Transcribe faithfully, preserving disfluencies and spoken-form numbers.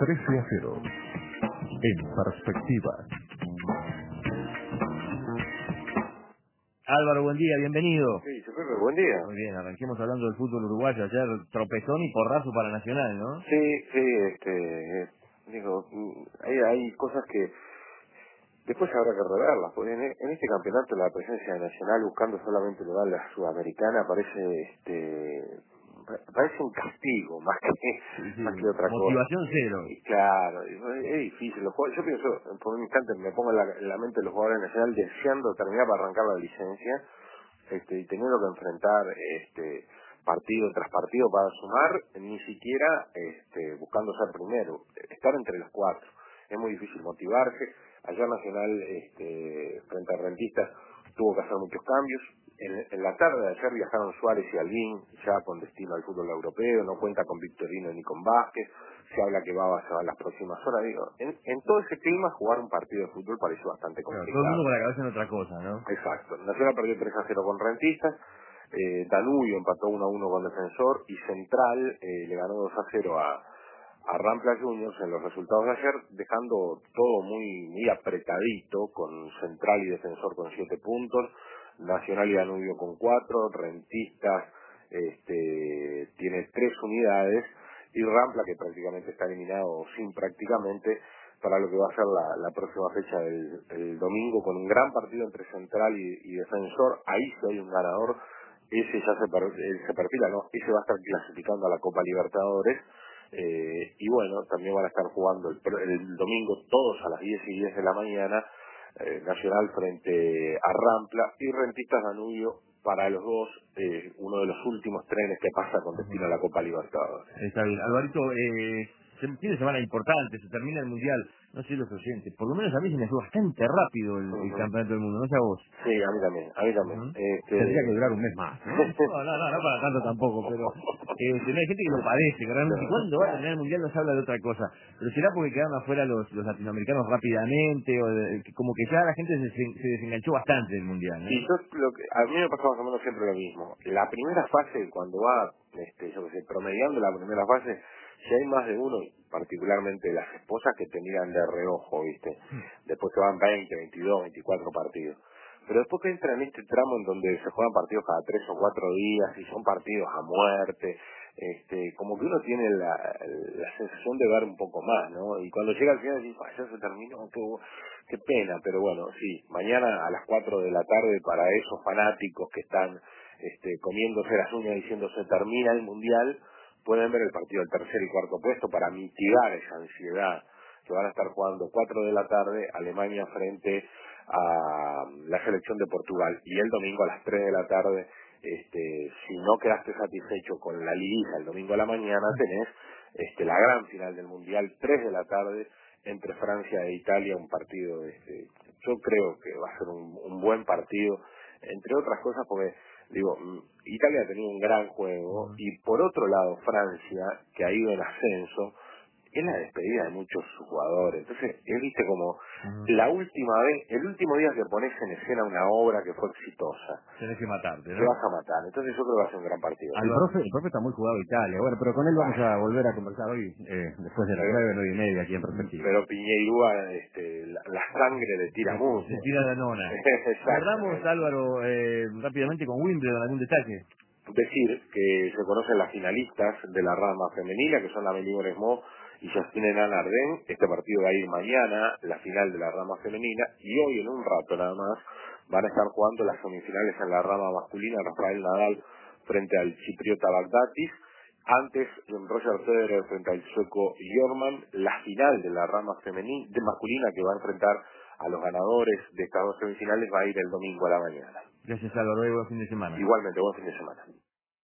trece a cero. En perspectiva. Álvaro, buen día, bienvenido. Sí, Pepe, buen día. Muy bien, arranquemos hablando del fútbol uruguayo. Ayer tropezón y porrazo para Nacional, ¿no? Sí, sí, este, digo, mm, hay, hay cosas que después habrá que reverlas, porque en, en este campeonato la presencia de Nacional buscando solamente lugar a la Sudamericana parece, este, pa- parece un castigo más que Sí, sí, más que otra cosa. motivación cero. Y claro, es, es difícil. Los jugadores, yo pienso, por un instante me pongo en la, en la mente de los jugadores de Nacional deseando terminar para arrancar la licencia, este, y teniendo que enfrentar este partido tras partido para sumar, ni siquiera este, buscando ser primero, estar entre los cuatro. Es muy difícil motivarse. Ayer Nacional, este, frente a Rentistas, tuvo que hacer muchos cambios. En, en la tarde de ayer viajaron Suárez y Albín, ya con destino al fútbol europeo, no cuenta con Victorino ni con Vázquez, se habla que va a pasar en las próximas horas. Digo, en, en todo ese clima jugar un partido de fútbol pareció bastante Claro, complicado. todo el mundo con la cabeza en otra cosa, ¿no? Exacto. Nacional perdió tres a cero con Rentistas, eh, Danubio empató uno a uno con Defensor y Central eh, le ganó dos a cero a, a Rampla Juniors en los resultados de ayer, dejando todo muy muy apretadito, con Central y Defensor con siete puntos, Nacional y Danubio con cuatro, Rentistas este, tiene tres unidades y Rampla, que prácticamente está eliminado sin prácticamente, para lo que va a ser la, la próxima fecha del el domingo, con un gran partido entre Central y, y Defensor. Ahí sí hay un ganador, ese ya se, per, eh, se perfila, ¿no? Ese va a estar clasificando a la Copa Libertadores, eh, y bueno, también van a estar jugando el, pro- el domingo todos a las diez y diez de la mañana, eh, Nacional frente a Rampla y Rentistas Danubio, para los dos, eh, uno de los últimos trenes que pasa con destino a la Copa Libertadores. Está bien. Alvarito, eh, se- tiene semana importante, se termina el Mundial. No sé los oyentes, por lo menos a mí se me fue bastante rápido el, el Ujú. campeonato del mundo, no sé a vos. Sí, a mí también, a mí también. Ujú. Tendría que Este... durar un mes más, ¿no? No, no, no, no para tanto tampoco, pero eh, no hay gente que lo padece, que realmente cuando va a terminar el Mundial nos habla de otra cosa. Pero será porque quedaron afuera los, los latinoamericanos rápidamente, o de- que como que ya la gente se, se desenganchó bastante del Mundial, ¿no? Sí, yo lo que, a mí me pasa más o menos siempre lo mismo. La primera fase, cuando va, este, yo qué sé, promediando la primera fase, si hay más de uno, particularmente las esposas que te miran de reojo, ¿viste? Después que van veinte, veintidós, veinticuatro partidos. Pero después que entra en este tramo en donde se juegan partidos cada tres o cuatro días y son partidos a muerte, este, como que uno tiene la, la sensación de ver un poco más, ¿no? Y cuando llega al final decís, "Ah, ya se terminó, qué, bu- qué pena", pero bueno, sí, mañana a las cuatro de la tarde para esos fanáticos que están este, comiéndose las uñas diciendo se termina el Mundial, pueden ver el partido del tercer y cuarto puesto para mitigar esa ansiedad, que van a estar jugando cuatro de la tarde Alemania frente a la selección de Portugal, y el domingo a las tres de la tarde, este, si no quedaste satisfecho con la liguilla el domingo a la mañana, tenés este, la gran final del Mundial, tres de la tarde, entre Francia e Italia, un partido, este, yo creo que va a ser un, un buen partido, entre otras cosas porque, digo, mm, Italia ha tenido un gran juego, y por otro lado Francia, que ha ido en ascenso, es la despedida de muchos jugadores. Entonces, él viste como la última vez, el último día que pones en escena una obra que fue exitosa, Tenés que matarte, te ¿no? vas a matar. Entonces yo creo que va a ser un gran partido. El profe, el profe está muy jugado Italia. Bueno, pero con él vamos a volver a conversar hoy, eh, después de las Pero, nueve, nueve y media aquí en perspectiva. pero Piñeirúa, este, la, la sangre le tira Se, mucho. se tira la nona. Cerramos, Exactamente. Álvaro, eh, rápidamente con Wimbledon, algún detalle. Decir que se conocen las finalistas de la rama femenina, que son la Amélie Mauresmo y Justine Nanardén. Este partido va a ir mañana, la final de la rama femenina, y hoy en un rato nada más van a estar jugando las semifinales en la rama masculina, Rafael Nadal frente al chipriota Bagdatis, antes Roger Federer frente al sueco Jorman, la final de la rama femenina, de masculina, que va a enfrentar a los ganadores de estas dos semifinales, va a ir el domingo a la mañana. Gracias, Álvaro, y buen fin de semana. Igualmente, buen fin de semana.